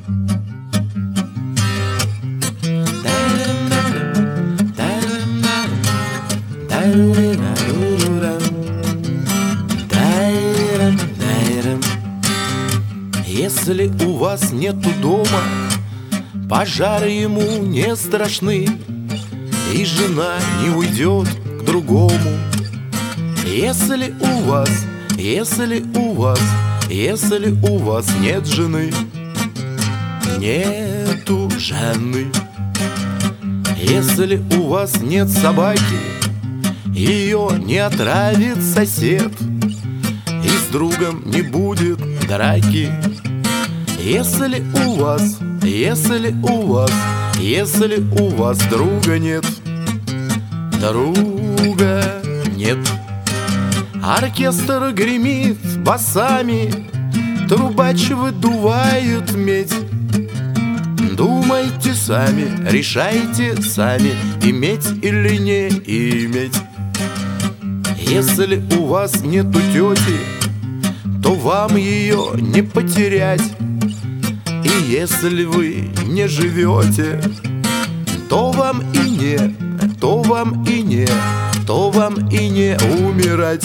Если у вас нету дома, пожары ему не страшны, и жена не уйдет к другому. Если у вас нет жены, нету жены. Если у вас нет собаки, ее не отравит сосед, и с другом не будет драки. Если у вас друга нет, оркестр гремит басами, трубач выдувает медь. Думайте сами, решайте сами, иметь или не иметь. Если у вас нету тети, то вам ее не потерять. И если вы не живете, то вам и не умирать.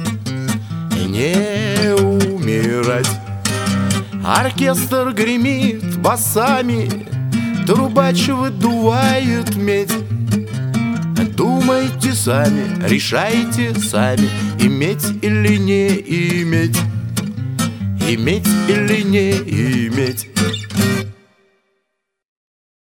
Не умирать. Оркестр гремит басами, трубач выдувает медь. Думайте сами, решайте сами, иметь или не иметь. Иметь или не иметь.